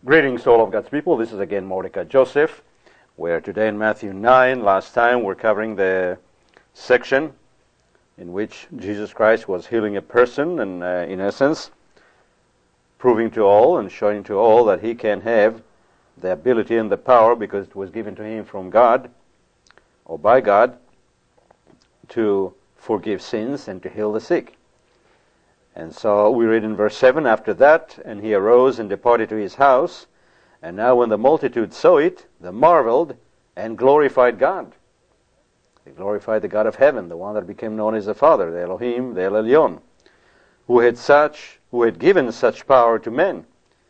Greetings to all of God's people. This is again Mordecai Joseph. We're today in Matthew 9. Last time we're covering the section in which Jesus Christ was healing a person and in essence proving to all and showing to all that he can have the ability and the power, because it was given to him from God or by God, to forgive sins and to heal the sick. And so we read in verse 7, after that, and he arose and departed to his house. And now when the multitude saw it, they marveled and glorified God. They glorified the God of heaven, the one that became known as the Father, the Elohim, the El Elyon, who had given such power to men.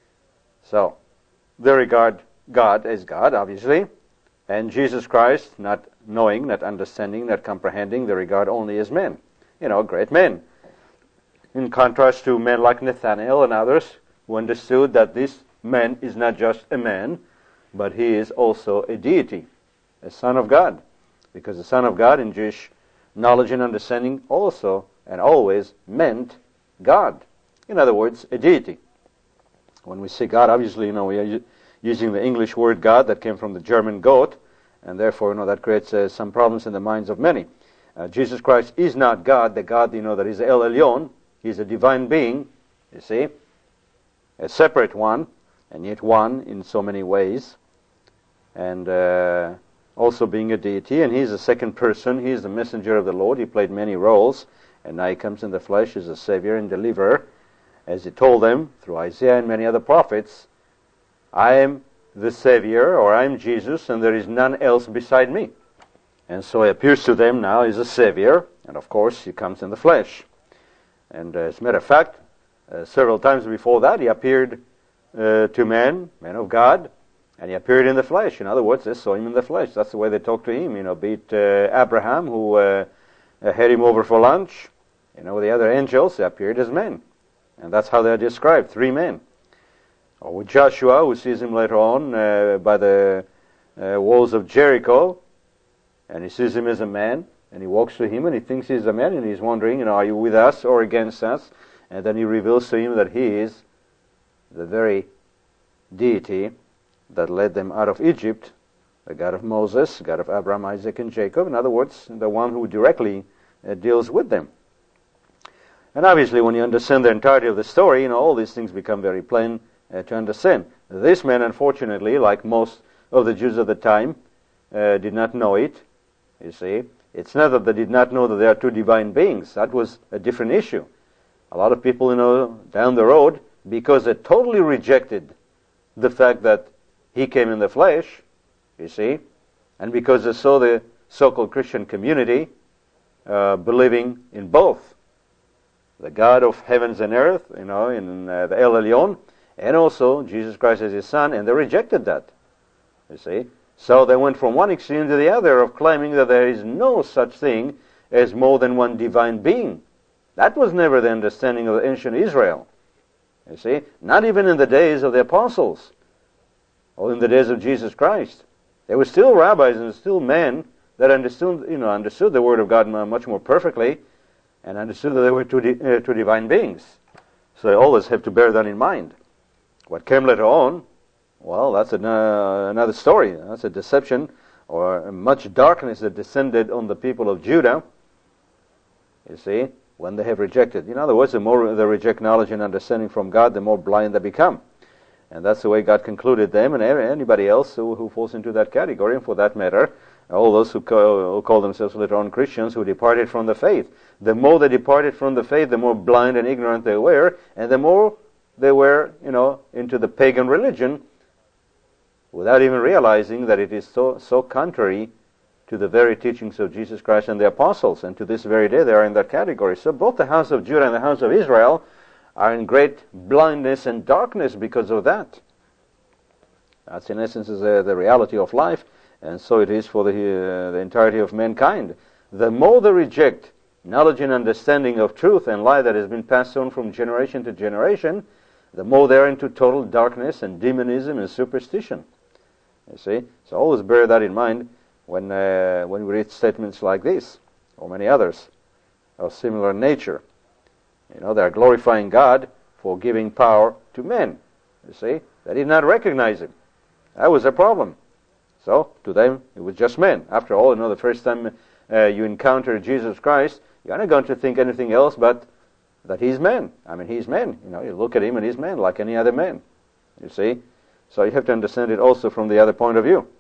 So they regard God as God, obviously, and Jesus Christ, not knowing, not understanding, not comprehending, they regard only as men. Great men. In contrast to men like Nathanael and others who understood that this man is not just a man, but he is also a deity, a son of God. Because the son of God in Jewish knowledge and understanding also and always meant God. In other words, a deity. When we say God, obviously, we are using the English word God that came from the German Gott, and therefore, that creates some problems in the minds of many. Jesus Christ is not God, the God, that is El Elyon. He's a divine being, you see, a separate one, and yet one in so many ways, and also being a deity, and he's the second person. He's the messenger of the Lord. He played many roles, and now he comes in the flesh as a Savior and deliverer, as he told them through Isaiah and many other prophets, I am the Savior, or I am Jesus, and there is none else beside me. And so he appears to them now as a Savior, and of course he comes in the flesh. And as a matter of fact, several times before that, he appeared to men of God, and he appeared in the flesh. In other words, they saw him in the flesh. That's the way they talked to him. Be it Abraham, who had him over for lunch. The other angels, they appeared as men. And that's how they're described, 3 men. Or with Joshua, who sees him later on by the walls of Jericho, and he sees him as a man. And he walks to him and he thinks he's a man, and he's wondering, are you with us or against us? And then he reveals to him that he is the very deity that led them out of Egypt, the God of Moses, God of Abraham, Isaac, and Jacob. In other words, the one who directly deals with them. And obviously, when you understand the entirety of the story, all these things become very plain to understand. This man, unfortunately, like most of the Jews of the time, did not know it, you see. It's not that they did not know that there are 2 divine beings. That was a different issue. A lot of people, down the road, because they totally rejected the fact that he came in the flesh, you see, and because they saw the so-called Christian community believing in both the God of heavens and earth, in the El Elyon, and also Jesus Christ as his son, and they rejected that, you see. So they went from one extreme to the other of claiming that there is no such thing as more than one divine being. That was never the understanding of ancient Israel. You see, not even in the days of the apostles or in the days of Jesus Christ. There were still rabbis and still men that understood the Word of God much more perfectly and understood that there were two divine beings. So they always have to bear that in mind. What came later on, well, that's another story. That's a deception or much darkness that descended on the people of Judah, you see, when they have rejected. In other words, the more they reject knowledge and understanding from God, the more blind they become. And that's the way God concluded them and anybody else who falls into that category, and for that matter, all those who call themselves later on Christians who departed from the faith. The more they departed from the faith, the more blind and ignorant they were, and the more they were, into the pagan religion, without even realizing that it is so contrary to the very teachings of Jesus Christ and the apostles. And to this very day, they are in that category. So both the house of Judah and the house of Israel are in great blindness and darkness because of that. That's in essence the reality of life, and so it is for the entirety of mankind. The more they reject knowledge and understanding of truth and light that has been passed on from generation to generation, the more they are into total darkness and demonism and superstition. You see? So always bear that in mind when we read statements like this, or many others of similar nature. They are glorifying God for giving power to men. You see? They did not recognize him. That was a problem. So, to them, it was just men. After all, the first time you encounter Jesus Christ, you're not going to think anything else but that he's man. I mean, he's man. You look at him and he's man like any other man. You see? So you have to understand it also from the other point of view.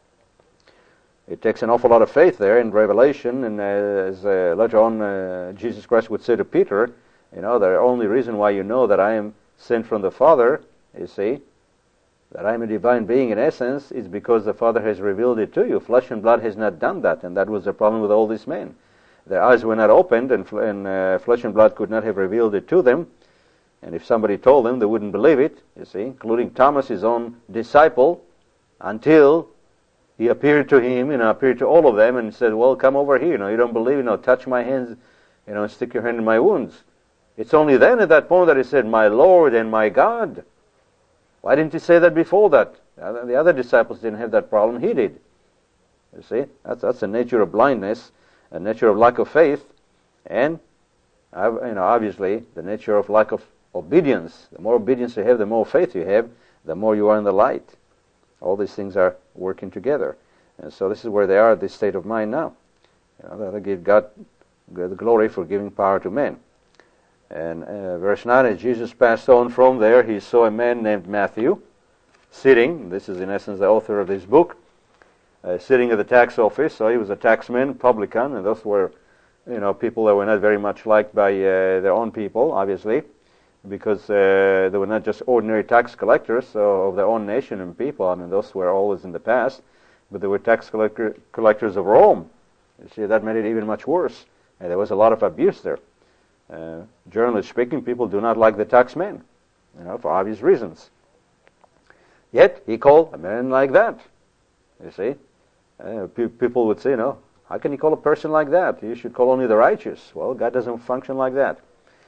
It takes an awful lot of faith there in Revelation, and as later on Jesus Christ would say to Peter, the only reason why you know that I am sent from the Father, you see, that I am a divine being in essence, is because the Father has revealed it to you. Flesh and blood has not done that, and that was the problem with all these men. Their eyes were not opened, and flesh and blood could not have revealed it to them. And if somebody told them, they wouldn't believe it, you see, including Thomas, his own disciple, until he appeared to him, appeared to all of them and said, well, come over here, you don't believe, touch my hands, and stick your hand in my wounds. It's only then at that point that he said, my Lord and my God. Why didn't he say that before that? The other disciples didn't have that problem, he did. You see, that's the nature of blindness, a nature of lack of faith, and obviously the nature of lack of obedience. The more obedience you have, the more faith you have, the more you are in the light. All these things are working together. And so this is where they are at this state of mind now. They give God the glory for giving power to men. And verse 9, as Jesus passed on from there, he saw a man named Matthew sitting. This is in essence the author of this book. Sitting at the tax office. So he was a taxman, publican, and those were people that were not very much liked by their own people, obviously, because they were not just ordinary tax collectors of their own nation and people. I mean, those were always in the past, but they were tax collectors of Rome. You see, that made it even much worse. And there was a lot of abuse there. Generally speaking, people do not like the taxmen, for obvious reasons. Yet, he called a man like that. You see, people would say, how can you call a person like that? You should call only the righteous. Well, God doesn't function like that.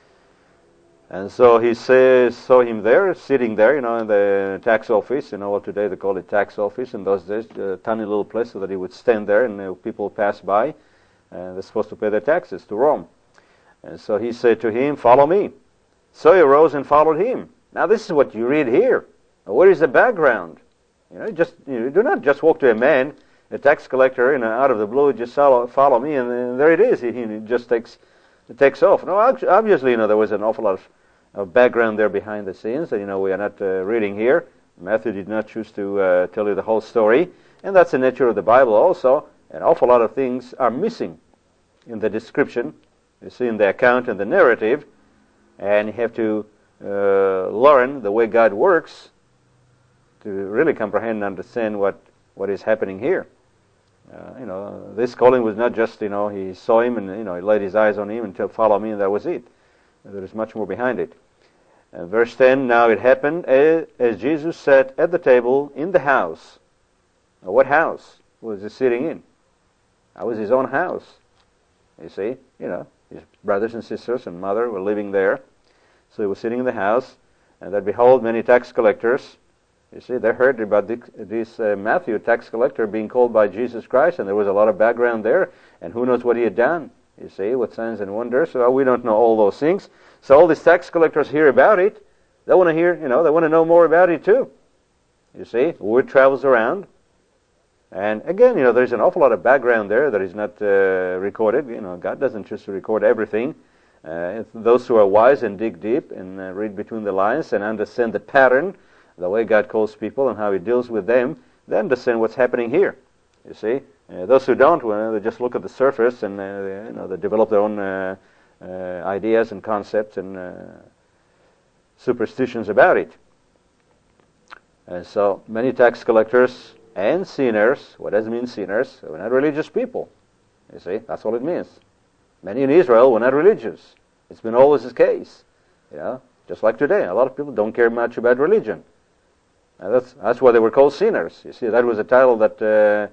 And so he saw him there, sitting there, in the tax office. Well, today they call it tax office. In those days, a tiny little place so that he would stand there and people pass by. They're supposed to pay their taxes to Rome. And so he said to him, follow me. So he arose and followed him. Now this is what you read here. Now, what is the background? You do not just walk to a man, a tax collector, out of the blue, just follow me, and there it is. He just takes off. No, obviously, there was an awful lot of background there behind the scenes that, we are not reading here. Matthew did not choose to tell you the whole story, and that's the nature of the Bible also. An awful lot of things are missing in the description, you see, in the account and the narrative, and you have to learn the way God works to really comprehend and understand what is happening here. This calling was not just, he saw him and, he laid his eyes on him and said, follow me, and that was it. There is much more behind it. And verse 10, now it happened as Jesus sat at the table in the house. Now, what house was he sitting in? That was his own house. You see, his brothers and sisters and mother were living there. So he was sitting in the house, and that behold, many tax collectors. You see, they heard about this Matthew, tax collector, being called by Jesus Christ, and there was a lot of background there, and who knows what he had done, you see, what signs and wonders. So we don't know all those things. So all these tax collectors hear about it. They want to hear, they want to know more about it too. You see, word travels around. And again, there's an awful lot of background there that is not recorded. God doesn't choose to record everything. Those who are wise and dig deep and read between the lines and understand the pattern, the way God calls people and how He deals with them, they understand what's happening here. You see, those who don't, they just look at the surface and they develop their own ideas and concepts and superstitions about it. And so many tax collectors and sinners. What does it mean, sinners? We're not religious people. You see, that's all it means. Many in Israel were not religious. It's been always the case. Just like today, a lot of people don't care much about religion. And that's why they were called sinners. You see, that was a title that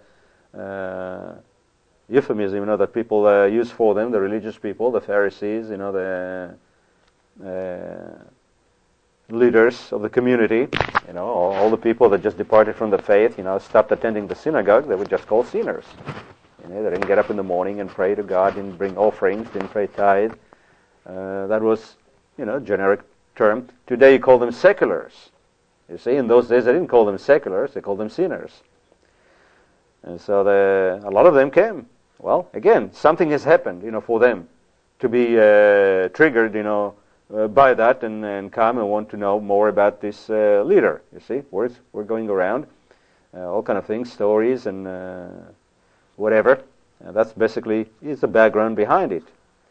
euphemism, that people use for them, the religious people, the Pharisees, the leaders of the community, all the people that just departed from the faith, stopped attending the synagogue. They were just called sinners. They didn't get up in the morning and pray to God, didn't bring offerings, didn't pay tithe. That was, generic term. Today you call them seculars. You see, in those days they didn't call them seculars, they called them sinners. And so a lot of them came. Well, again, something has happened, for them to be triggered, by that and come and want to know more about this leader. You see, words we're going around, all kind of things, stories and whatever. And that's basically is the background behind it.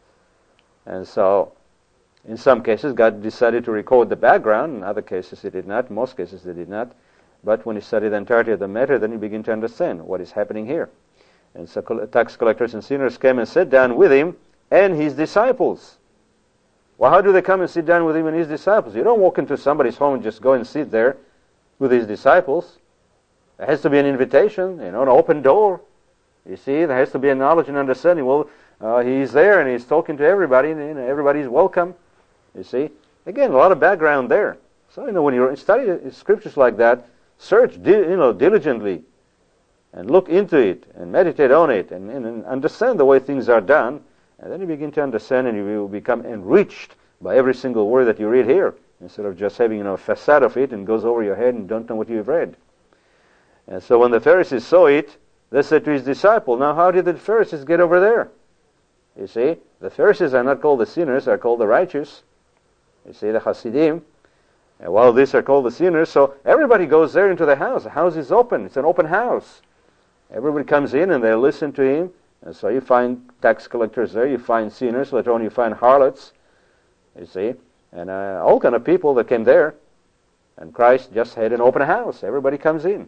And so, in some cases, God decided to record the background. In other cases, He did not. In most cases, He did not. But when you study the entirety of the matter, then you begin to understand what is happening here. And so tax collectors and sinners came and sat down with Him and His disciples. Well, how do they come and sit down with Him and His disciples? You don't walk into somebody's home and just go and sit there with His disciples. There has to be an invitation, an open door. You see, there has to be a knowledge and understanding. Well, He's there and He's talking to everybody, and everybody's welcome. You see, again, a lot of background there. So, when you study scriptures like that, search, diligently, and look into it, and meditate on it, and understand the way things are done, and then you begin to understand, and you will become enriched by every single word that you read here, instead of just having, a facade of it, and goes over your head, and don't know what you've read. And so when the Pharisees saw it, they said to His disciple, now how did the Pharisees get over there? You see, the Pharisees are not called the sinners, are called the righteous. You see, the Hasidim. And while these are called the sinners, so everybody goes there into the house. The house is open. It's an open house. Everybody comes in and they listen to Him. And so you find tax collectors there, you find sinners, later on you find harlots, you see, and all kind of people that came there. And Christ just had an open house. Everybody comes in.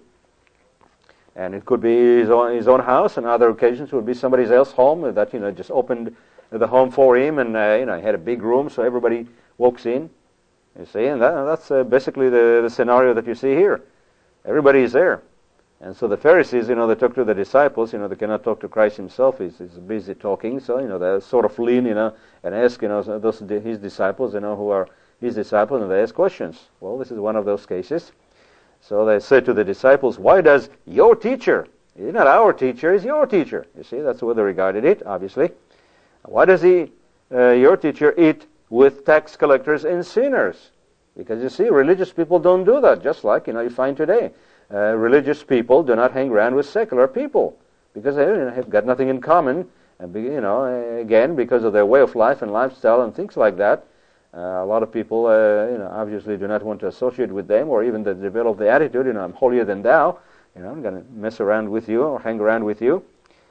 And it could be his own house, and other occasions it would be somebody else's home that, just opened the home for him, and, he had a big room, so everybody walks in, you see, and that's basically the scenario that you see here. Everybody is there. And so the Pharisees, they talk to the disciples, they cannot talk to Christ Himself, He's busy talking, so, they sort of lean, and ask, those His disciples, who are His disciples, and they ask questions. Well, this is one of those cases. So they said to the disciples, why does your teacher, he's not our teacher, he's your teacher. You see, that's the way they regarded it, obviously. Why does your teacher, eat with tax collectors and sinners? Because you see, religious people don't do that, just like, you find today. Religious people do not hang around with secular people, because they have got nothing in common, and, again, because of their way of life and lifestyle and things like that. A lot of people, obviously do not want to associate with them, or even develop the attitude, I'm holier than thou, I'm going to mess around with you or hang around with you.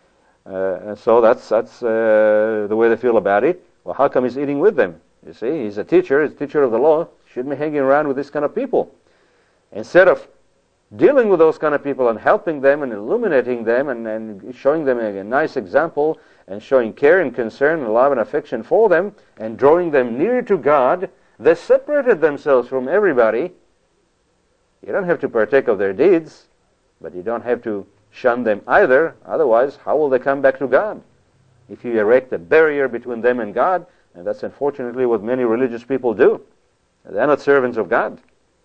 And so that's the way they feel about it. Well, how come He's eating with them? You see, He's a teacher of the law, shouldn't be hanging around with this kind of people. Instead of dealing with those kind of people and helping them and illuminating them and showing them a nice example, and showing care and concern and love and affection for them, and drawing them near to God, they separated themselves from everybody. You don't have to partake of their deeds, but you don't have to shun them either. Otherwise, how will they come back to God? If you erect a barrier between them and God, and that's unfortunately what many religious people do. They're not servants of God.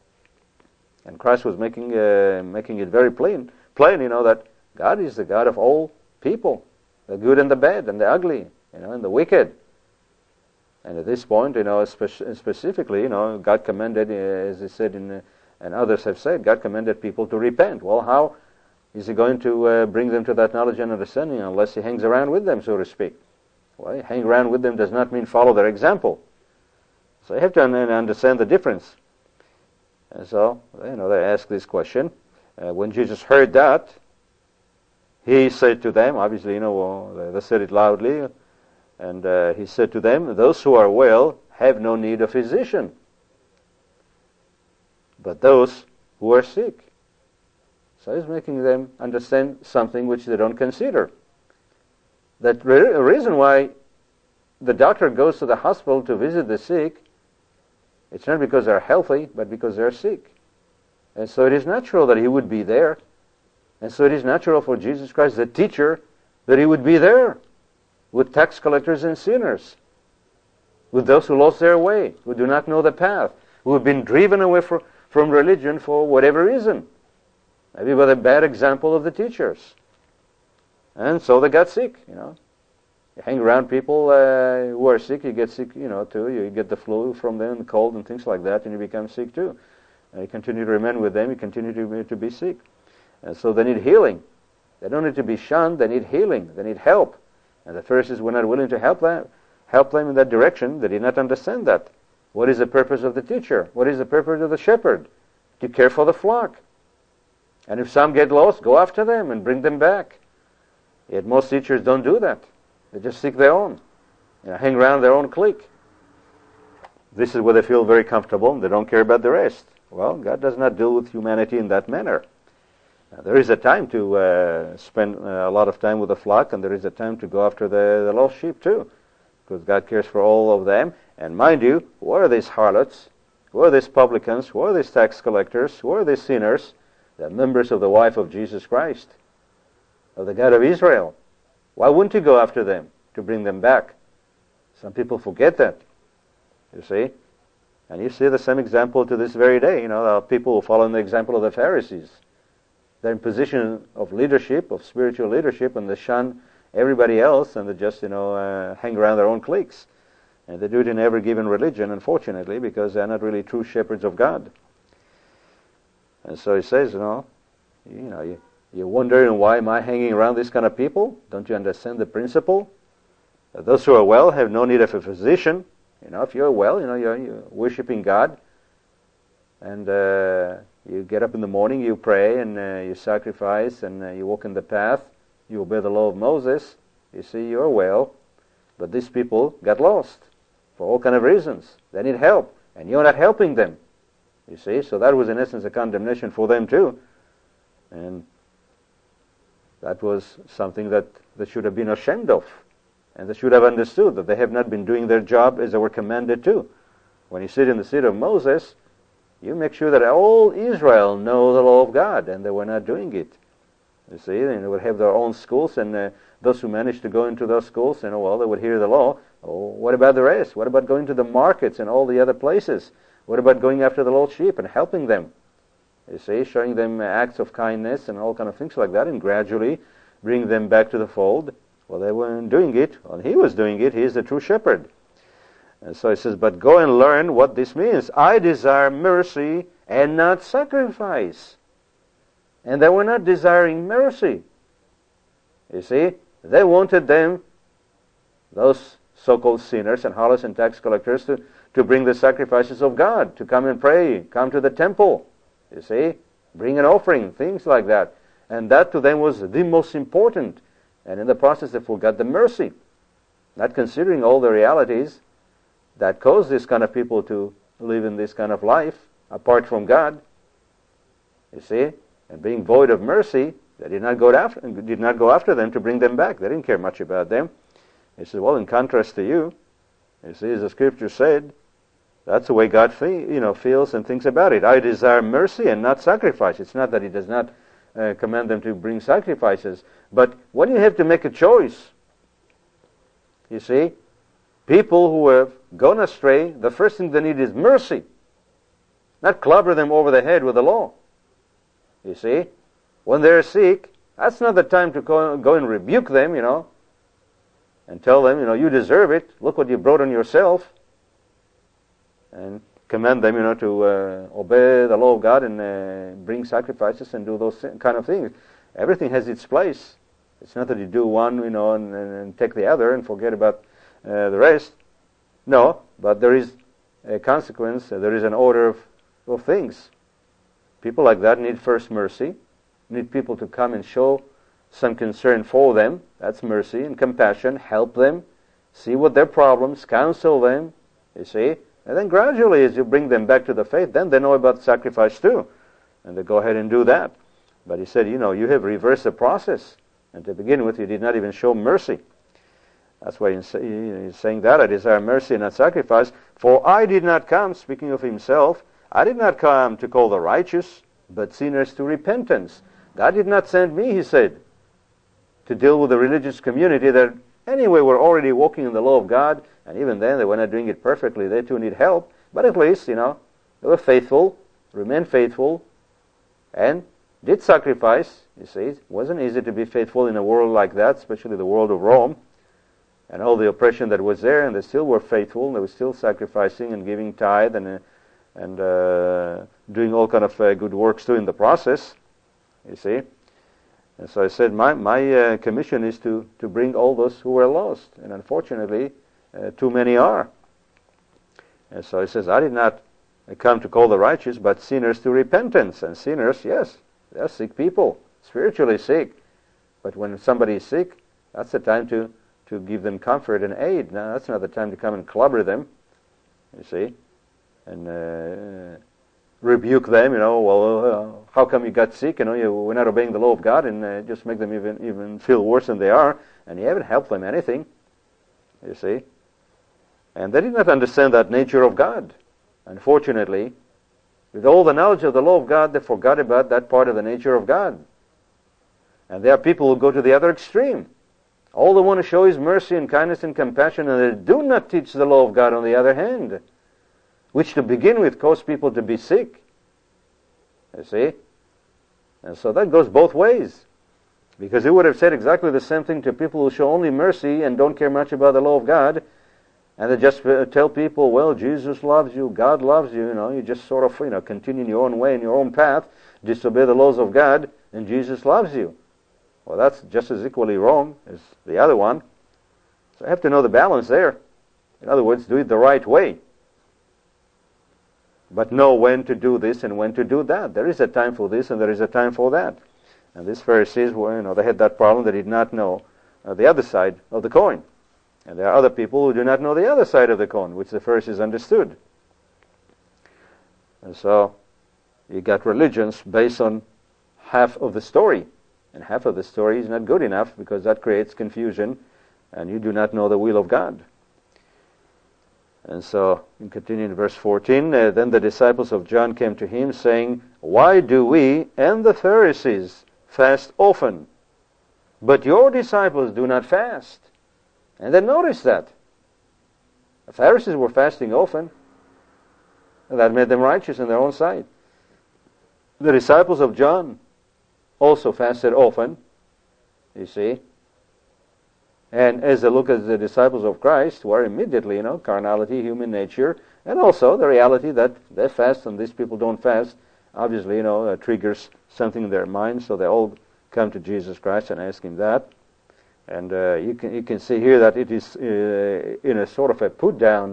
And Christ was making it very plain, that God is the God of all people. The good and the bad and the ugly, and the wicked. And at this point, specifically, God commanded, as He said, and others have said, God commanded people to repent. Well, how is He going to bring them to that knowledge and understanding unless He hangs around with them, so to speak? Well, hang around with them does not mean follow their example. So you have to understand the difference. And so, they ask this question. When Jesus heard that, He said to them, obviously, they said it loudly, and He said to them, those who are well have no need of physician, but those who are sick. So He's making them understand something which they don't consider. That reason why the doctor goes to the hospital to visit the sick, it's not because they're healthy, but because they're sick. And so it is natural that He would be there. And so it is natural for Jesus Christ, the teacher, that He would be there with tax collectors and sinners, with those who lost their way, who do not know the path, who have been driven away from religion for whatever reason, maybe by the bad example of the teachers. And so they got sick, You hang around people who are sick, you get sick, too. You get the flu from them, the cold and things like that, and you become sick too. you continue to remain with them, you continue to be sick. And so they need healing. They don't need to be shunned, they need healing, they need help. And the Pharisees were not willing to help them in that direction. They did not understand that. What is the purpose of the teacher? What is the purpose of the shepherd? To care for the flock. And if some get lost, go after them and bring them back. Yet most teachers don't do that. They just seek their own. Hang around their own clique. This is where they feel very comfortable. They don't care about the rest. Well, God does not deal with humanity in that manner. There is a time to spend a lot of time with the flock, and there is a time to go after the lost sheep too, because God cares for all of them. And mind you, who are these harlots? Who are these publicans? Who are these tax collectors? Who are these sinners? They're members of the wife of Jesus Christ, of the God of Israel. Why wouldn't you go after them to bring them back? Some people forget that, you see. And you see the same example to this very day. There are people who follow the example of the Pharisees. They're in position of leadership, of spiritual leadership, and they shun everybody else, and they just, hang around their own cliques. And they do it in every given religion, unfortunately, because they're not really true shepherds of God. And so he says, you're wondering, why am I hanging around this kind of people? Don't you understand the principle? That those who are well have no need of a physician. If you're well, you're worshiping God, and you get up in the morning, you pray, and you sacrifice, and you walk in the path, you obey the law of Moses, you see, you're well. But these people got lost for all kind of reasons. They need help, and you're not helping them, you see. So that was in essence a condemnation for them too. And that was something that they should have been ashamed of. And they should have understood that they have not been doing their job as they were commanded to. When you sit in the seat of Moses, you make sure that all Israel know the law of God, and they were not doing it. You see, and they would have their own schools, and those who managed to go into those schools, they would hear the law. Oh, what about the rest? What about going to the markets and all the other places? What about going after the lost sheep and helping them? You see, showing them acts of kindness and all kind of things like that, and gradually bring them back to the fold. Well, they weren't doing it. Well, he was doing it. He is the true shepherd. And so he says, but go and learn what this means. I desire mercy and not sacrifice. And they were not desiring mercy. You see, they wanted them, those so-called sinners and harlots and tax collectors, to bring the sacrifices of God, to come and pray, come to the temple, you see, bring an offering, things like that. And that to them was the most important. And in the process, they forgot the mercy, not considering all the realities that cause this kind of people to live in this kind of life apart from God. You see, and being void of mercy, they did not go after them to bring them back. They didn't care much about them. He said, well, in contrast to you see, as the scripture said, that's the way God feels and thinks about it. I desire mercy and not sacrifice. It's not that he does not command them to bring sacrifices, but when you have to make a choice, you see, people who have gone astray, the first thing they need is mercy, not clobber them over the head with the law. You see, when they're sick, that's not the time to go and rebuke them, and tell them, you deserve it. Look what you brought on yourself. And command them, to obey the law of God and bring sacrifices and do those kind of things. Everything has its place. It's not that you do one, and take the other and forget about the rest. No, but there is a consequence. There is an order of things. People like that need first mercy, need people to come and show some concern for them. That's mercy and compassion. Help them, see what their problems, counsel them, you see. And then gradually, as you bring them back to the faith, then they know about sacrifice too. And they go ahead and do that. But he said, you have reversed the process. And to begin with, you did not even show mercy. That's why he's saying that, I desire mercy and not sacrifice. For I did not come, speaking of himself, I did not come to call the righteous, but sinners to repentance. God did not send me, he said, to deal with the religious community that anyway were already walking in the law of God, and even then they were not doing it perfectly. They too need help. But at least, they were faithful, remained faithful, and did sacrifice. You see, it wasn't easy to be faithful in a world like that, especially the world of Rome, and all the oppression that was there, and they still were faithful, and they were still sacrificing and giving tithe and and doing all kind of good works too in the process, you see. And so I said, my commission is to bring all those who are lost, and unfortunately, too many are. And so he says, I did not come to call the righteous, but sinners to repentance. And sinners, yes, they are sick people, spiritually sick. But when somebody is sick, that's the time to give them comfort and aid. Now, that's not the time to come and clobber them, you see, and rebuke them, well, how come you got sick? We're not obeying the law of God, and just make them even feel worse than they are, and you haven't helped them anything, you see. And they did not understand that nature of God. Unfortunately, with all the knowledge of the law of God, they forgot about that part of the nature of God. And there are people who go to the other extreme. All they want to show is mercy and kindness and compassion, and they do not teach the law of God on the other hand, which to begin with caused people to be sick. You see? And so that goes both ways. Because he would have said exactly the same thing to people who show only mercy and don't care much about the law of God, and they just tell people, well, Jesus loves you, God loves you, you just sort of, continue in your own way, in your own path, disobey the laws of God, and Jesus loves you. Well, that's just as equally wrong as the other one. So I have to know the balance there. In other words, do it the right way. But know when to do this and when to do that. There is a time for this and there is a time for that. And these Pharisees were, they had that problem. They did not know the other side of the coin. And there are other people who do not know the other side of the coin, which the Pharisees understood. And so you got religions based on half of the story. And half of the story is not good enough because that creates confusion and you do not know the will of God. And so, in continuing verse 14, then the disciples of John came to him saying, why do we and the Pharisees fast often, but your disciples do not fast? And then notice that. The Pharisees were fasting often, and that made them righteous in their own sight. The disciples of John also fasted often, you see. And as they look at the disciples of Christ, who are immediately, carnality, human nature, and also the reality that they fast and these people don't fast, obviously, triggers something in their minds, so they all come to Jesus Christ and ask him that. And you can see here that it is in a sort of a put-down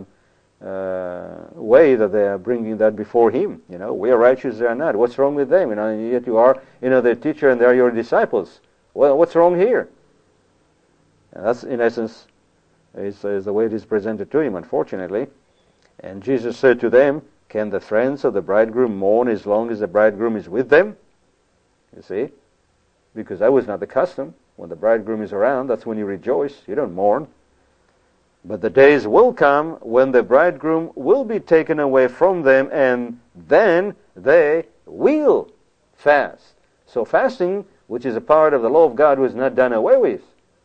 way that they are bringing that before him. We are righteous, they are not. What's wrong with them? Yet you are, their teacher and they are your disciples. Well, what's wrong here? And that's, in essence, is the way it is presented to him, unfortunately. And Jesus said to them, can the friends of the bridegroom mourn as long as the bridegroom is with them? You see? Because that was not the custom. When the bridegroom is around, that's when you rejoice. You don't mourn. But the days will come when the bridegroom will be taken away from them, and then they will fast. So fasting, which is a part of the law of God, was not done away with.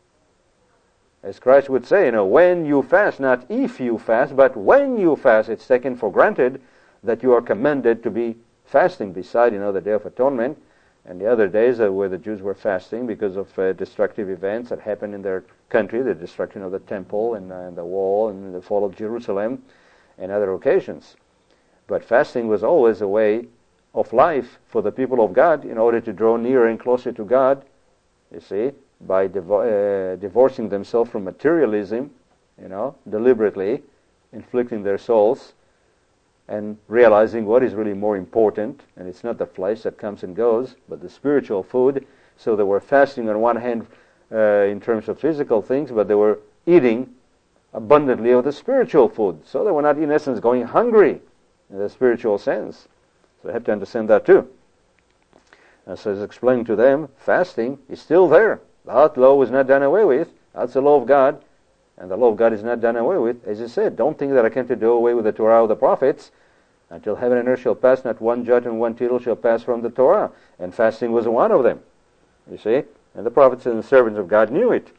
As Christ would say, when you fast, not if you fast, but when you fast, it's taken for granted that you are commanded to be fasting beside, the Day of Atonement and the other days where the Jews were fasting because of destructive events that happened in their country, the destruction of the temple and the wall and the fall of Jerusalem and other occasions. But fasting was always a way of life for the people of God in order to draw nearer and closer to God, you see, by divorcing themselves from materialism, deliberately inflicting their souls and realizing what is really more important, and it's not the flesh that comes and goes, but the spiritual food. So they were fasting on one hand in terms of physical things, but they were eating abundantly of the spiritual food. So they were not, in essence, going hungry in the spiritual sense. So they have to understand that too. And so it's explained to them, fasting is still there. That law was not done away with. That's the law of God. And the law of God is not done away with. As he said, don't think that I came to do away with the Torah of the prophets. Until heaven and earth shall pass, not one jot and one tittle shall pass from the Torah. And fasting was one of them. You see? And the prophets and the servants of God knew it.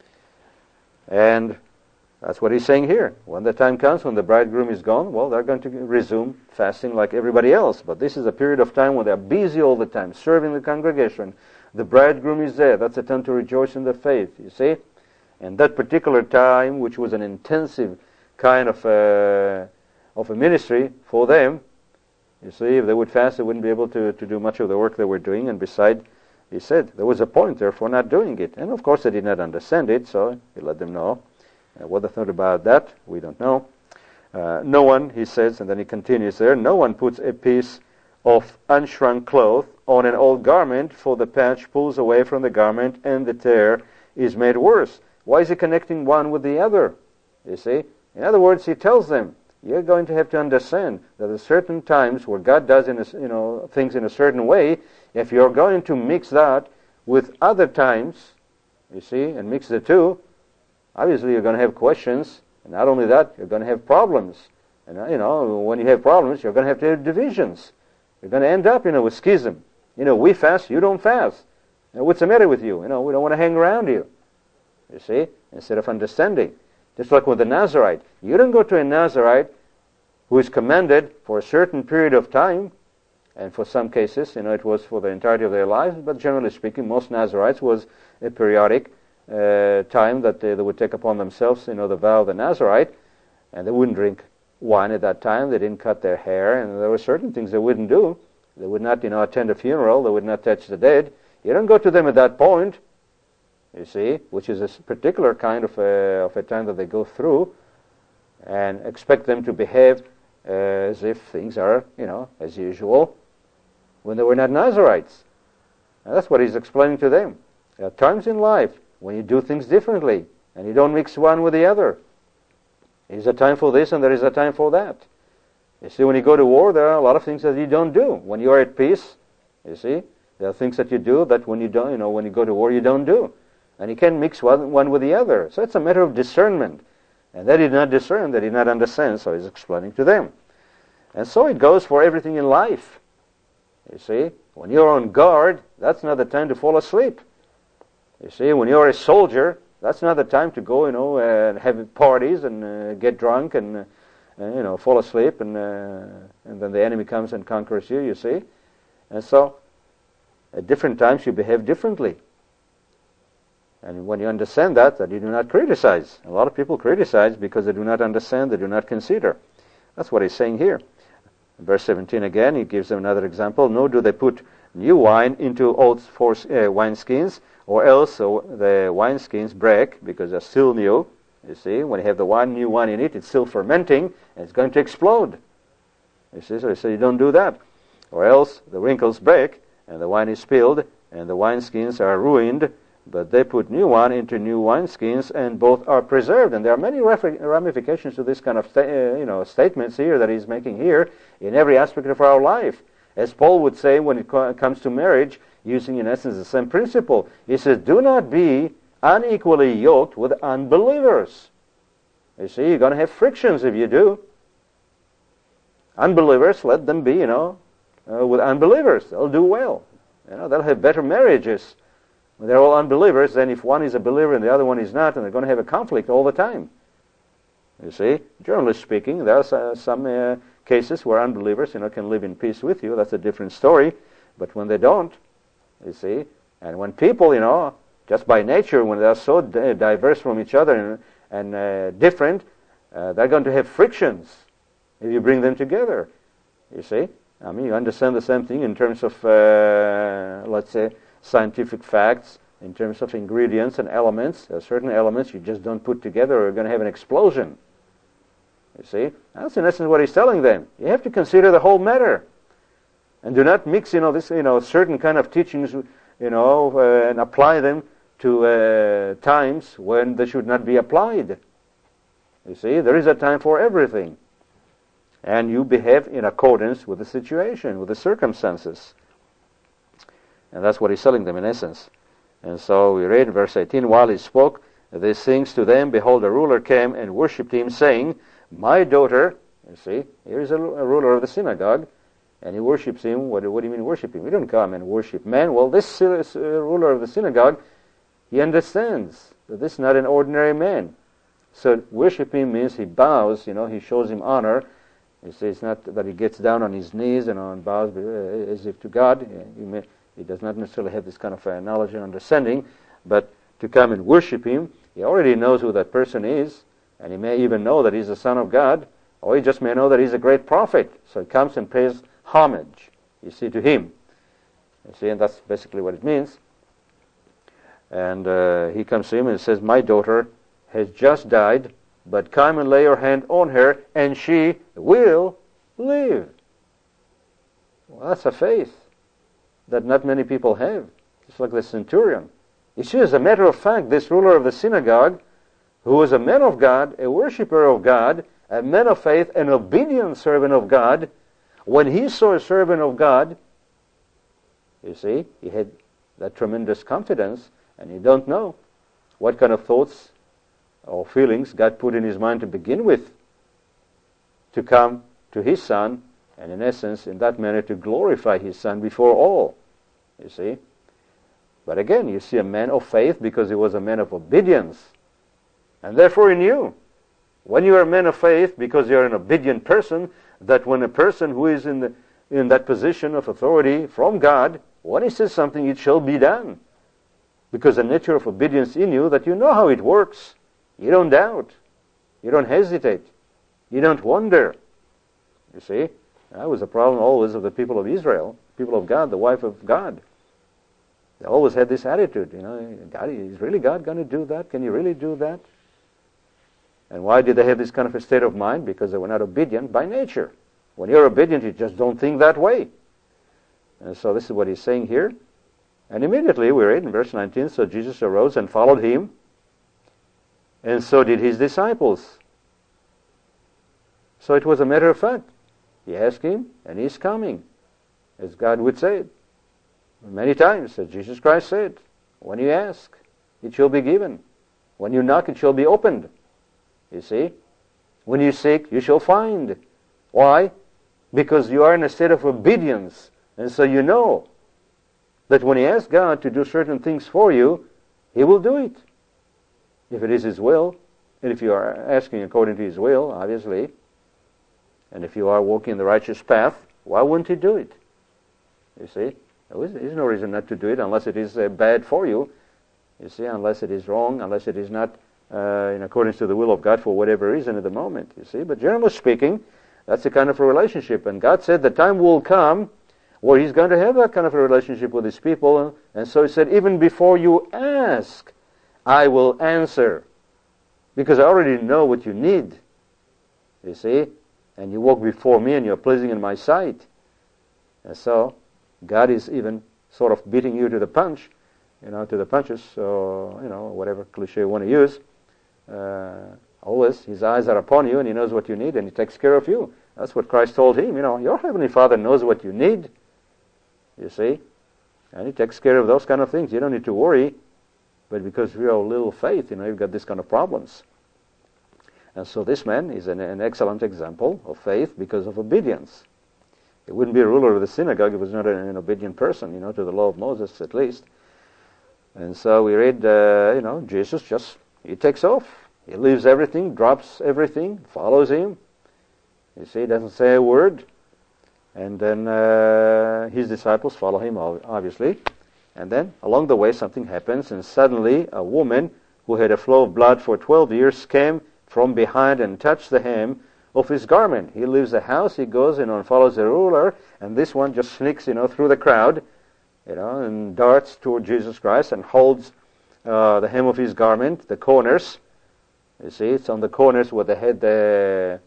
And that's what he's saying here. When the time comes, when the bridegroom is gone, well, they're going to resume fasting like everybody else. But this is a period of time when they're busy all the time, serving the congregation. The bridegroom is there. That's a time to rejoice in the faith, you see? And that particular time, which was an intensive kind of a ministry for them, You see, if they would fast, they wouldn't be able to do much of the work they were doing. And besides, he said there was a point there for not doing it. And of course, they did not understand it, so he let them know. What they thought about that, we don't know. No one, he says, and then he continues there, no one puts a piece of unshrunk cloth on an old garment, for the patch pulls away from the garment and the tear is made worse. Why is he connecting one with the other? You see? In other words, he tells them, you're going to have to understand that at certain times where God does things in a certain way, if you're going to mix that with other times, you see, and mix the two, obviously you're going to have questions. And not only that, you're going to have problems. And when you have problems, you're going to have divisions. You're going to end up, with schism. We fast, you don't fast. What's the matter with you? We don't want to hang around you. You see? Instead of understanding. Just like with the Nazarite. You don't go to a Nazarite who is commanded for a certain period of time, and for some cases, it was for the entirety of their lives, but generally speaking, most Nazarites was a periodic time that they would take upon themselves, the vow of the Nazarite, and they wouldn't drink wine at that time. They didn't cut their hair, and there were certain things they wouldn't do. They would not, attend a funeral. They would not touch the dead. You don't go to them at that point, you see, which is a particular kind of a time that they go through, and expect them to behave as if things are, as usual, when they were not Nazarites. And that's what he's explaining to them. There are times in life when you do things differently, and you don't mix one with the other. There's a time for this, and there is a time for that. You see, when you go to war, there are a lot of things that you don't do. When you are at peace, you see, there are things that you do that when you don't, when you go to war, you don't do. And you can't mix one with the other. So it's a matter of discernment. And they did not discern, they did not understand, so he's explaining to them. And so it goes for everything in life. You see, when you're on guard, that's not the time to fall asleep. You see, when you're a soldier, that's not the time to go, and have parties and get drunk and, fall asleep, and then the enemy comes and conquers you, you see. And so, at different times you behave differently. And when you understand that you do not criticize. A lot of people criticize because they do not understand, they do not consider. That's what he's saying here. In verse 17 again, he gives them another example. Nor do they put new wine into old wineskins, or else the wineskins break because they're still new. You see, when you have the new wine in it, it's still fermenting, and it's going to explode. You see, so he said you don't do that. Or else the wrinkles break, and the wine is spilled, and the wineskins are ruined, but they put new wine into new wineskins, and both are preserved. And there are many ramifications to this kind of statements here that he's making here in every aspect of our life. As Paul would say when it comes to marriage, using in essence the same principle. He says, do not be unequally yoked with unbelievers. You see, you're going to have frictions if you do. Unbelievers, let them be, with unbelievers. They'll do well. They'll have better marriages. When they're all unbelievers, then if one is a believer and the other one is not, and they're going to have a conflict all the time. You see, generally speaking, there are some cases where unbelievers, can live in peace with you. That's a different story. But when they don't, you see, and when people, just by nature, when they're so diverse from each other and different, they're going to have frictions if you bring them together. You see, you understand the same thing in terms of, let's say, scientific facts, in terms of ingredients and elements. There are certain elements you just don't put together or you're going to have an explosion. You see, that's in essence what he's telling them. You have to consider the whole matter. And do not mix, this, certain kind of teachings, and apply them to times when they should not be applied. You see, there is a time for everything. And you behave in accordance with the situation, with the circumstances. And that's what he's telling them in essence. And so we read in verse 18, while he spoke these things to them, behold, a ruler came and worshipped him, saying, my daughter, you see, here's a ruler of the synagogue, and he worships him. What do you mean worship him? We don't come and worship men. Well, this ruler of the synagogue, he understands that this is not an ordinary man. So worship him means he bows, he shows him honor. You see, it's not that he gets down on his knees and bows as if to God. He does not necessarily have this kind of knowledge and understanding, but to come and worship him, he already knows who that person is, and he may even know that he's the Son of God, or he just may know that he's a great prophet. So he comes and pays homage, you see, to him. You see, and that's basically what it means. And he comes to him and says, my daughter has just died, but come and lay your hand on her, and she will live. Well, that's a faith that not many people have. Just like the centurion. You see, as a matter of fact, this ruler of the synagogue, who was a man of God, a worshipper of God, a man of faith, an obedient servant of God, when he saw a servant of God, you see, he had that tremendous confidence, and you don't know what kind of thoughts or feelings God put in his mind to begin with, to come to his son, and in essence, in that manner, to glorify his son before all, you see. But again, you see a man of faith because he was a man of obedience. And therefore he knew, when you are a man of faith, because you are an obedient person, that when a person who is in that position of authority from God, when he says something, it shall be done. Because the nature of obedience in you, that you know how it works. You don't doubt. You don't hesitate. You don't wonder. You see, that was the problem always of the people of Israel, people of God, the wife of God. They always had this attitude, God, is really God going to do that? Can you really do that? And why did they have this kind of a state of mind? Because they were not obedient by nature. When you're obedient, you just don't think that way. And so this is what he's saying here. And immediately we read in verse 19, so Jesus arose and followed him, and so did his disciples. So it was a matter of fact. He asked him, and he's coming, as God would say it. Many times, as Jesus Christ said, when you ask, it shall be given. When you knock, it shall be opened. You see? When you seek, you shall find. Why? Because you are in a state of obedience. And so you know that when you ask God to do certain things for you, he will do it. If it is his will, and if you are asking according to his will, obviously, and if you are walking in the righteous path, why wouldn't he do it? You see? There's no reason not to do it unless it is bad for you. You see, unless it is wrong, unless it is not in accordance to the will of God for whatever reason at the moment. You see, but generally speaking, that's the kind of a relationship. And God said the time will come where he's going to have that kind of a relationship with his people. And so he said, even before you ask, I will answer. Because I already know what you need. You see? And you walk before me and you're pleasing in my sight. And so God is even sort of beating you to the punch, to the punches, or, whatever cliche you want to use. Always, his eyes are upon you, and he knows what you need, and he takes care of you. That's what Christ told him. Your Heavenly Father knows what you need, you see, and he takes care of those kind of things. You don't need to worry, but because we have little faith, you've got this kind of problems. And so this man is an excellent example of faith because of obedience. He wouldn't be a ruler of the synagogue if he was not an obedient person, to the law of Moses at least. And so we read, Jesus he takes off. He leaves everything, drops everything, follows him. You see, he doesn't say a word. And then his disciples follow him, obviously. And then along the way something happens, and suddenly a woman who had a flow of blood for 12 years came from behind and touched the hem of his garment. He leaves the house, he goes and follows the ruler, and this one just sneaks, through the crowd, and darts toward Jesus Christ and holds the hem of his garment, the corners. You see, it's on the corners where they had the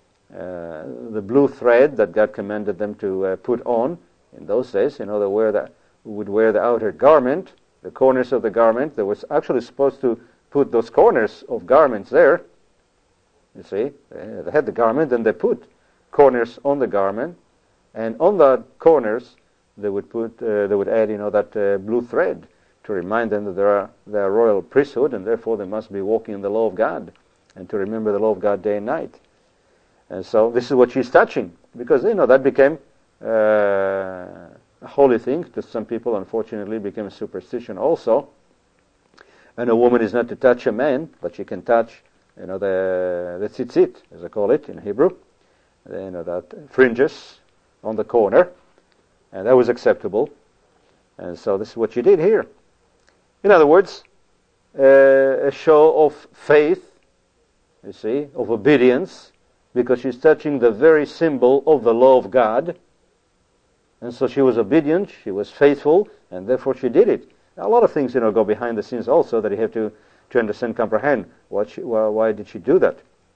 blue thread that God commanded them to put on. In those days, they would wear the outer garment, the corners of the garment. They was actually supposed to put those corners of garments there. You see, they had the garment, and they put corners on the garment, and on the corners they would add, that blue thread to remind them that they are royal priesthood, and therefore they must be walking in the law of God, and to remember the law of God day and night. And so this is what she's touching, because that became a holy thing. To some people, unfortunately, became a superstition also. And a woman is not to touch a man, but she can touch the tzitzit, as I call it in Hebrew, that fringes on the corner, and that was acceptable. And so this is what she did here. In other words, a show of faith, you see, of obedience, because she's touching the very symbol of the law of God, And so she was obedient, she was faithful, and therefore she did it. Now, a lot of things, go behind the scenes also that you have to understand, comprehend. Why did she do that?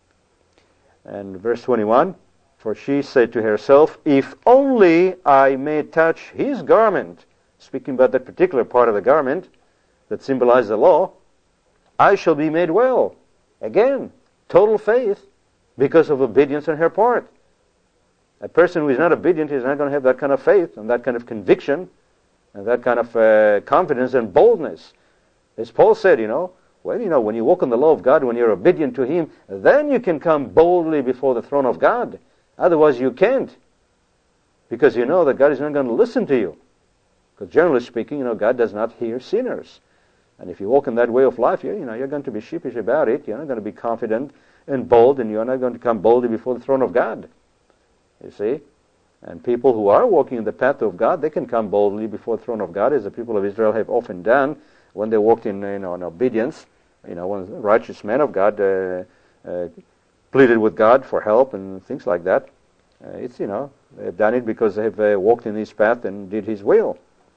And verse 21, for she said to herself, if only I may touch his garment, speaking about that particular part of the garment that symbolized the law, I shall be made well. Again, total faith because of obedience on her part. A person who is not obedient is not going to have that kind of faith and that kind of conviction and that kind of confidence and boldness. As Paul said, when you walk in the law of God, when you're obedient to Him, then you can come boldly before the throne of God. Otherwise you can't. Because you know that God is not going to listen to you. Because generally speaking, God does not hear sinners. And if you walk in that way of life, you're going to be sheepish about it. You're not going to be confident and bold, and you're not going to come boldly before the throne of God. You see? And people who are walking in the path of God, they can come boldly before the throne of God, as the people of Israel have often done when they walked in obedience. When the righteous man of God pleaded with God for help and things like that. They've done it because they've walked in His path and did His will.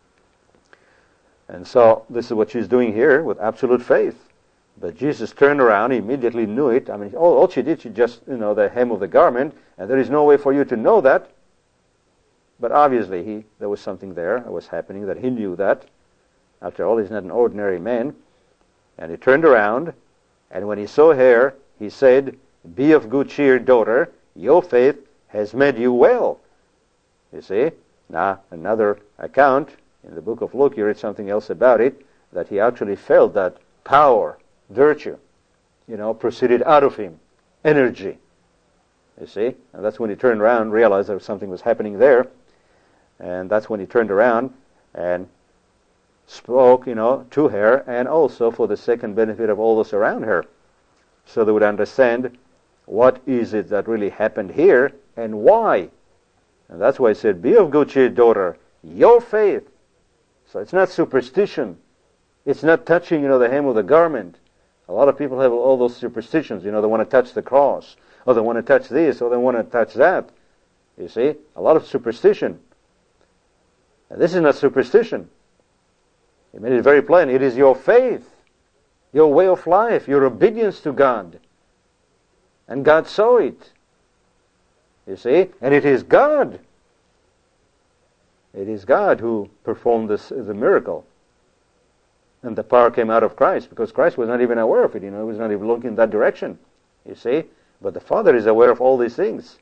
And so this is what she's doing here with absolute faith. But Jesus turned around, He immediately knew it. I mean, all she did, she just, the hem of the garment, and there is no way for you to know that. But obviously, there was something there that was happening, that He knew that. After all, He's not an ordinary man. And He turned around, and when He saw her, He said, be of good cheer, daughter, your faith has made you well. You see? Now, another account, in the book of Luke, you read something else about it, that he actually felt that power, virtue, proceeded out of him, energy. You see? And that's when he turned around, realized that something was happening there, and that's when he turned around and spoke, to her, and also for the second benefit of all those around her, so they would understand what is it that really happened here and why. And that's why he said, be of good cheer, daughter, your faith. So it's not superstition. It's not touching, the hem of the garment. A lot of people have all those superstitions. They want to touch the cross, or they want to touch this, or they want to touch that. You see? A lot of superstition. And this is not superstition. He made it very plain. It is your faith, your way of life, your obedience to God. And God saw it. You see? And it is God. It is God who performed the miracle. And the power came out of Christ, because Christ was not even aware of it. He was not even looking in that direction. You see? But the Father is aware of all these things.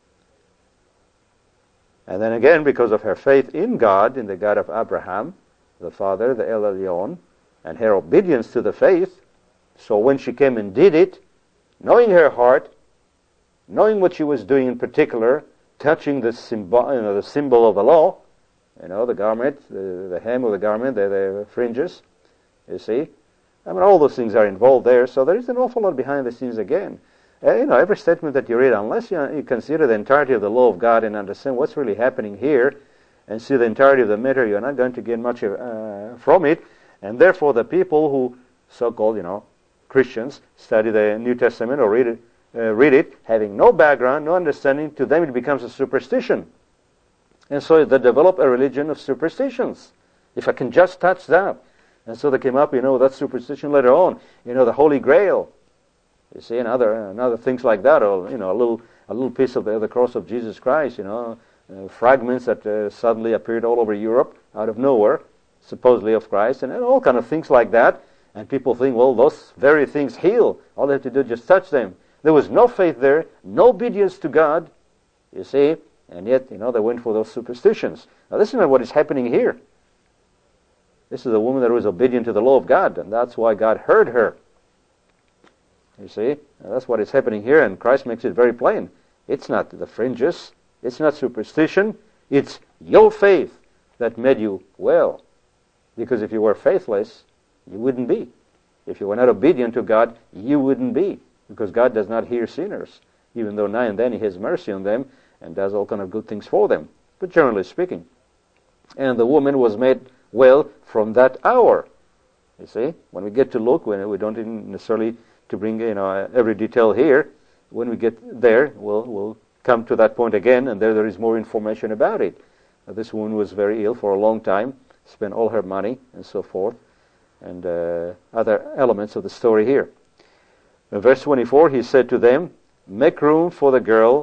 And then again, because of her faith in God, in the God of Abraham, the Father, the El Elyon, and her obedience to the faith, so when she came and did it, knowing her heart, knowing what she was doing in particular, touching the symbol of the law, the garment, the hem of the garment, the fringes, you see. I mean, all those things are involved there, so there is an awful lot behind the scenes again. Every statement that you read, unless you consider the entirety of the law of God and understand what's really happening here, and see the entirety of the matter, you're not going to gain much from it. And therefore, the people who, so-called, Christians, study the New Testament or read it, having no background, no understanding, to them it becomes a superstition. And so they develop a religion of superstitions. If I can just touch that. And so they came up, with that superstition later on. The Holy Grail. You see, and other things like that, or, a little piece of the cross of Jesus Christ, fragments that suddenly appeared all over Europe, out of nowhere, supposedly of Christ, and all kind of things like that. And people think, well, those very things heal. All they have to do is just touch them. There was no faith there, no obedience to God, you see, and yet, they went for those superstitions. Now, this is not what is happening here. This is a woman that was obedient to the law of God, and that's why God heard her. You see, now, that's what is happening here, and Christ makes it very plain. It's not the fringes, it's not superstition, it's your faith that made you well. Because if you were faithless, you wouldn't be. If you were not obedient to God, you wouldn't be. Because God does not hear sinners, even though now and then He has mercy on them and does all kind of good things for them. But generally speaking. And the woman was made well from that hour. You see, when we get to Luke, when we don't even necessarily to bring every detail here, when we get there, we'll come to that point again, and there is more information about it. This woman was very ill for a long time, spent all her money and so forth, and other elements of the story here. In verse 24, he said to them, make room for the girl.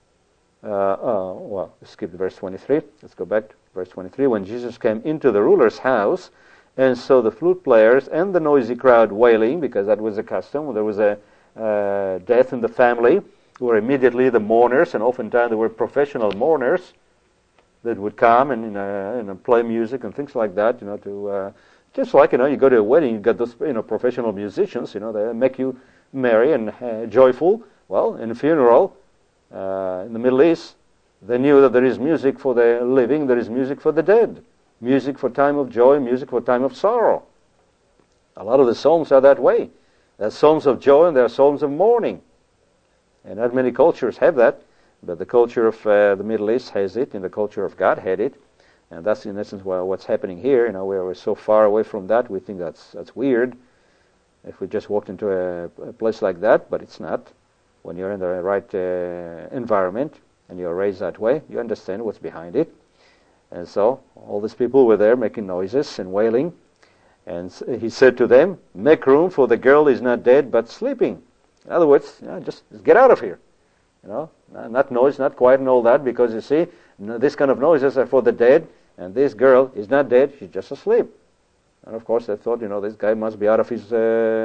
Skip verse 23. Let's go back to verse 23. When Jesus came into the ruler's house and saw the flute players and the noisy crowd wailing, because that was the custom, when there was a death in the family, were immediately the mourners, and oftentimes there were professional mourners that would come and play music and things like that, to just like, you go to a wedding, you got those, professional musicians, they make you merry and joyful. Well, in a funeral, in the Middle East, they knew that there is music for the living, there is music for the dead, music for time of joy, music for time of sorrow. A lot of the psalms are that way. There are psalms of joy and there are psalms of mourning. And not many cultures have that, but the culture of the Middle East has it, and the culture of God had it. And that's in essence what's happening here. We're so far away from that, we think that's weird if we just walked into a place like that, but it's not. When you're in the right environment and you're raised that way, you understand what's behind it. And so all these people were there making noises and wailing. And he said to them, make room, for the girl is not dead but sleeping. In other words, just get out of here. Not noise, not quiet and all that, because you see, this kind of noises are for the dead, and this girl is not dead, she's just asleep. And of course they thought, this guy must be out of his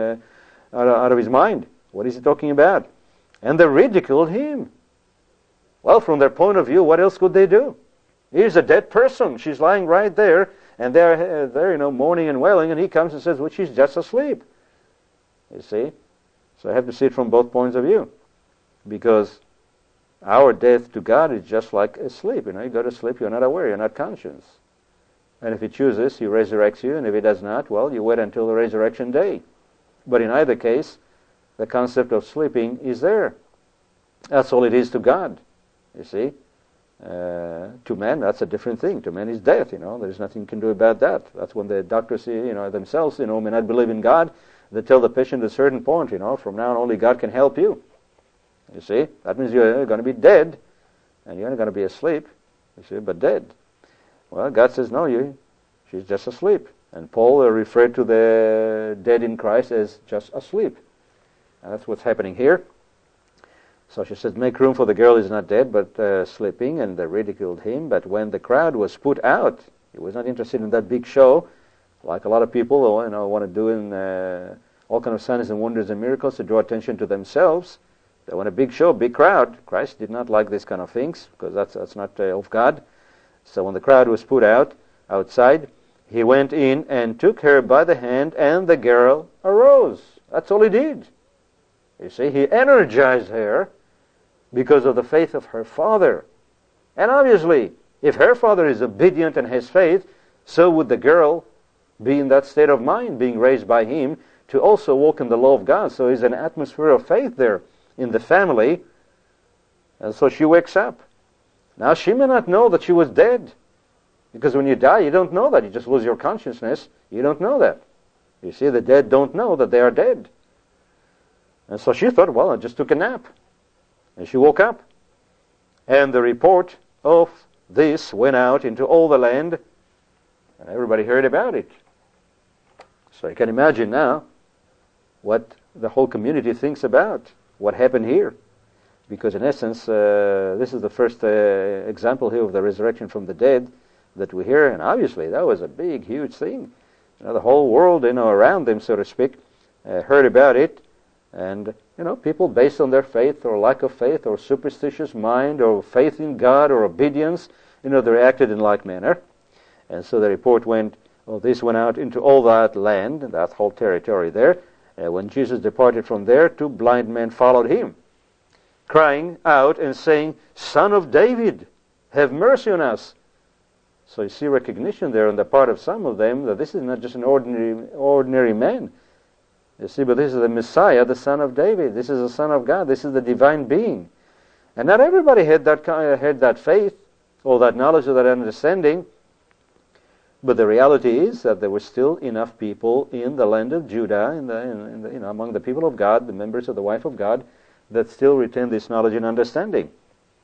mind. What is he talking about? And they ridiculed him. Well, from their point of view, what else could they do? Here's a dead person. She's lying right there, and they're mourning and wailing, and he comes and says, well, she's just asleep. You see? So I have to see it from both points of view. Because our death to God is just like a sleep. You go to sleep, you're not aware, you're not conscious. And if he chooses, he resurrects you, and if he does not, well, you wait until the resurrection day. But in either case, the concept of sleeping is there. That's all it is to God, you see. To man, that's a different thing. To man is death, There's nothing you can do about that. That's when the doctors, themselves, may not believe in God. They tell the patient at a certain point, from now on only God can help you. You see, that means you're going to be dead, and you're not going to be asleep, you see, but dead. Well, God says, no, she's just asleep. And Paul referred to the dead in Christ as just asleep. And that's what's happening here. So she says, make room, for the girl is not dead, but sleeping, and they ridiculed him. But when the crowd was put out, he was not interested in that big show, like a lot of people want to do in all kinds of signs and wonders and miracles to draw attention to themselves. They want a big show, big crowd. Christ did not like these kind of things, because that's not of God. So when the crowd was put outside, he went in and took her by the hand, and the girl arose. That's all he did. You see, he energized her because of the faith of her father. And obviously, if her father is obedient and has faith, so would the girl be in that state of mind, being raised by him, to also walk in the law of God. So there's an atmosphere of faith there in the family. And so she wakes up. Now, she may not know that she was dead. Because when you die, you don't know that. You just lose your consciousness. You don't know that. You see, the dead don't know that they are dead. And so she thought, well, I just took a nap. And she woke up. And the report of this went out into all the land, and everybody heard about it. So you can imagine now what the whole community thinks about what happened here. Because in essence, this is the first example here of the resurrection from the dead that we hear. And obviously that was a big, huge thing. The whole world, around them, so to speak, heard about it. And, people based on their faith or lack of faith or superstitious mind or faith in God or obedience, they acted in like manner. And so the report this went out into all that land, that whole territory there. When Jesus departed from there, 2 blind men followed him, crying out and saying, Son of David, have mercy on us. So you see recognition there on the part of some of them that this is not just an ordinary man. You see, but this is the Messiah, the Son of David. This is the Son of God. This is the divine being. And not everybody had that faith or that knowledge or that understanding. But the reality is that there were still enough people in the land of Judah, among the people of God, the members of the wife of God, that still retained this knowledge and understanding.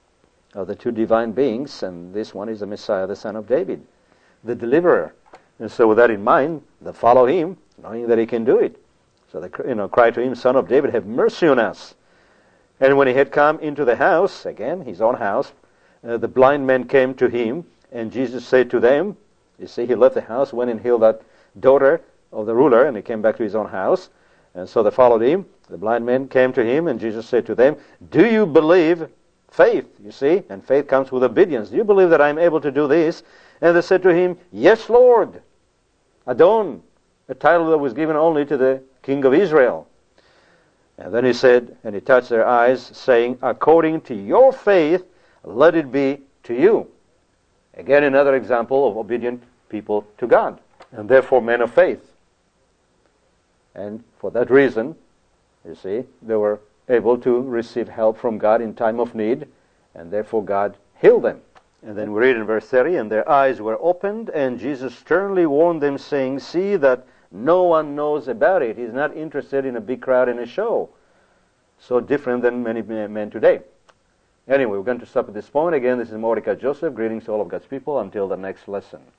of the two divine beings, and this one is the Messiah, the Son of David, the deliverer. And so with that in mind, they follow him, knowing that he can do it. So they cry to him, Son of David, have mercy on us. And when he had come into the house, again, his own house, the blind men came to him, and Jesus said to them, you see, he left the house, went and healed that daughter of the ruler, and he came back to his own house. And so they followed him. The blind men came to him, and Jesus said to them, do you believe? Faith, you see, and faith comes with obedience. Do you believe that I am able to do this? And they said to him, yes, Lord. Adon, a title that was given only to the king of Israel. And then he said, and he touched their eyes, saying, according to your faith, let it be to you. Again, another example of obedient people to God, and therefore men of faith. And for that reason, you see, they were able to receive help from God in time of need, and therefore God healed them. And then we read in verse 30, and their eyes were opened, and Jesus sternly warned them, saying, see that no one knows about it. He's not interested in a big crowd and a show. So different than many men today. Anyway, we're going to stop at this point. Again, this is Mordecai Joseph. Greetings to all of God's people. Until the next lesson.